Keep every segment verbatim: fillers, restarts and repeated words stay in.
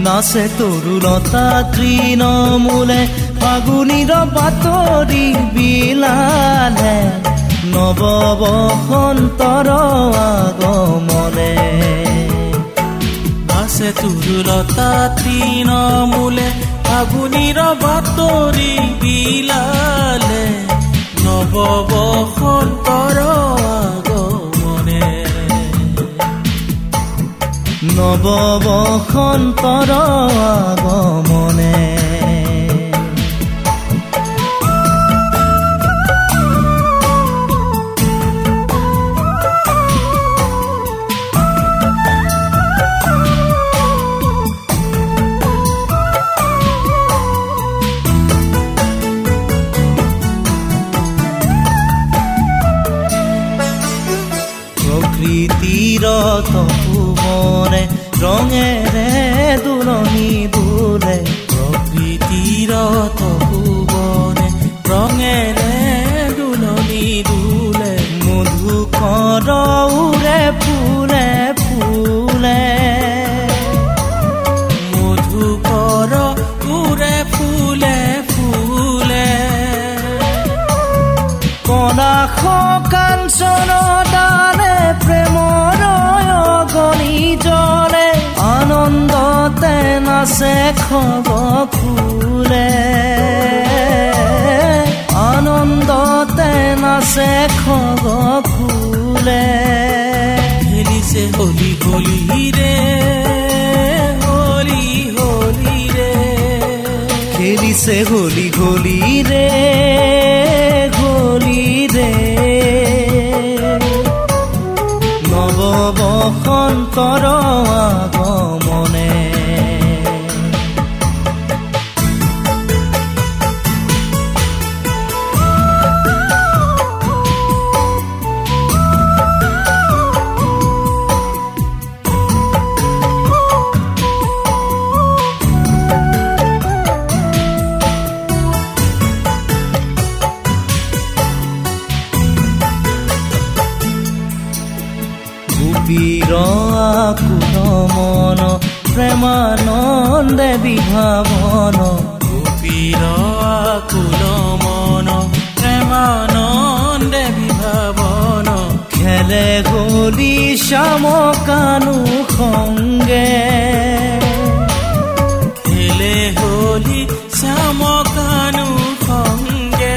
নাচে তৰুলতা তৃণমূলে ফাগুনিৰ বাতৰি বিলালে নৱ বসন্তৰ আগমনে নাচে তৰুলতা তৃণমূলে ফাগুনিৰ বাতৰি বিলালে নৱ বসন্তৰ আগমনে নৱ বসন্তৰ আগমনে প্ৰকৃতিৰ তপোবনে ৰঙেৰে দুলনি দুলে প্ৰকৃতিৰ তপোবনে ৰঙেৰে দুলনি দুলে মধুকৰ উৰে ফুলে ফুলে মধুকৰ উৰে ফুলে ফুলে কলাশ কাঞ্চন দানে প্ৰেমৰ অগণি জলে আনন্দতে নাচে খগ ফুলে আনন্দতে নাচে খগ ফুলে খেলিছে হলি হলি ৰে হলি হলি ৰে খেলিছে হলি হলি ৰে হলি ৰে নৱ বসন্তৰ আগমনে বীৰ আকুল মন প্ৰেমানন্দে বিভাৱন গোপীৰ আকুল মন প্ৰেমানন্দে বিভাৱন খেলে গলি শ্যাম কানু সংগে খেলে হলি শ্যাম কানু সংগে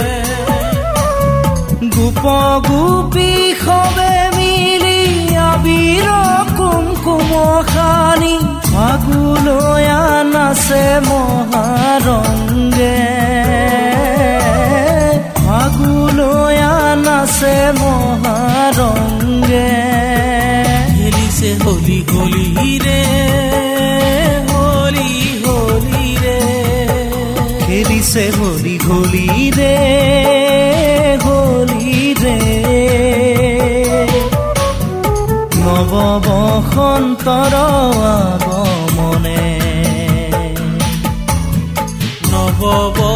গোপ গোপী সবে বীৰ কুমকুম খানি ফাগুলয়া নাচে মহাৰংগে ফাগুলয়া নাচে মহাৰংগে খেলিছে হলি হলি ৰে হলি হলি ৰে খেলিছে হলি হলি ৰে হলি ৰে নৱ বসন্তৰ আগমনে নৱ